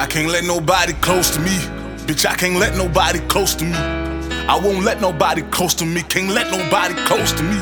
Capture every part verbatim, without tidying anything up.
can't let nobody close to me. Bitch, I can't let nobody close to me. I won't let nobody close to me. Can't let nobody close to me.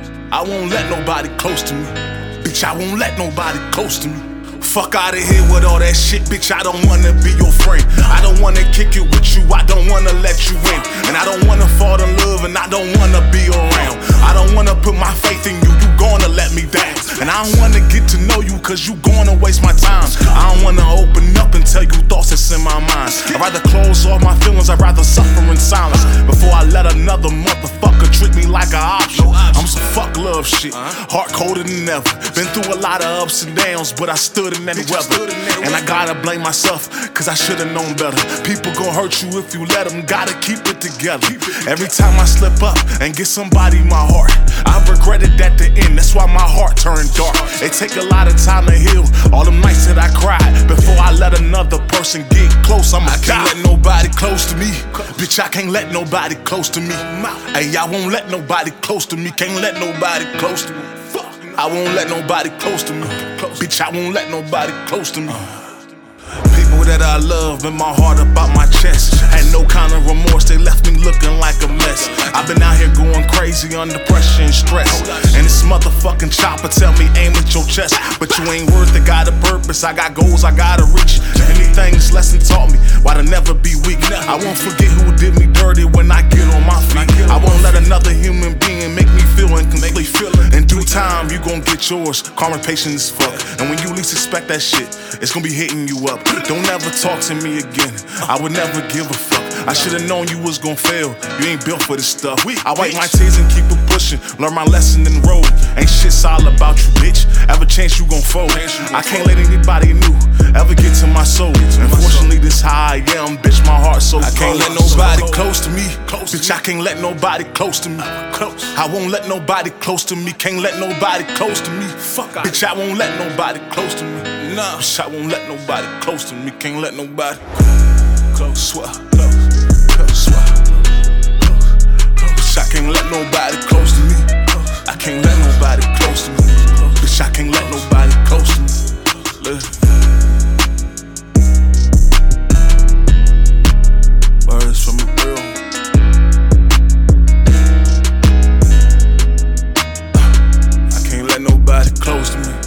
I won't let nobody close to me. Bitch, I won't let nobody close to me. Fuck out of here with all that shit, bitch, I don't wanna be your friend. I don't wanna kick it with you, I don't wanna let you in. And I don't wanna fall in love, and I don't wanna be around. I don't wanna put my faith in you, you gonna let me down. And I don't wanna get to know you, cause you gonna waste my time. I don't wanna open up and tell you thoughts that's in my mind. I'd rather close off my feelings, I'd rather suffer in silence before I let another motherfucker treat me like an option. I'm some fuck love shit, heart colder than ever. Been through a lot of ups and downs, but I stood in that weather. And I gotta blame myself, cause I should've known better. People gon' hurt you if you let them, gotta keep it together. Every time I slip up and get somebody my heart, I've regretted at the end, that's why my heart turned dark. It take a lot of time to heal all them nights that I cried before I let another person get close. I'ma I can't let nobody close to me. Bitch, I can't let nobody close to me. Hey, I won't let nobody close to me. Can't let nobody close to me. I won't let nobody close to me. Bitch, I won't let nobody close to me. People that I love in my heart about my chest. Had no kind of remorse, they left me looking like a mess. I've been out here going crazy under pressure and stress. And this motherfucking chopper tell me aim at your chest. But you ain't worth it, got a purpose, I got goals I gotta reach. Anything this lesson taught me, why to never be weak. I won't forget who did me dirty when I get on my feet. I won't let another human being make me feel incomplete. In due time, you gon' get yours. Karma patient as fuck. And when you least expect that shit, it's gonna be hitting you up. Don't ever talk to me again, I would never give a fuck. I should've known you was gon' fail, you ain't built for this stuff. I wipe my tears and keep it pushing, learn my lesson in the road. Ain't shit solid about you, bitch, ever chance you gon' fold. I can't let anybody new ever get to my soul. Unfortunately, this how I am, bitch, my heart so cold. I can't let nobody close to me, bitch, I can't let nobody close to me. I won't let nobody close to me, can't let nobody close to me. Bitch, I won't let nobody close to me. Nah, bitch, I won't let nobody close to me, can't let nobody close, swear, close, close, swear, close, close. Bitch, I can't let nobody close to me. I can't let nobody close to me. Bitch, I can't let nobody close to me. Listen. Words from a real. I can't let nobody close to me.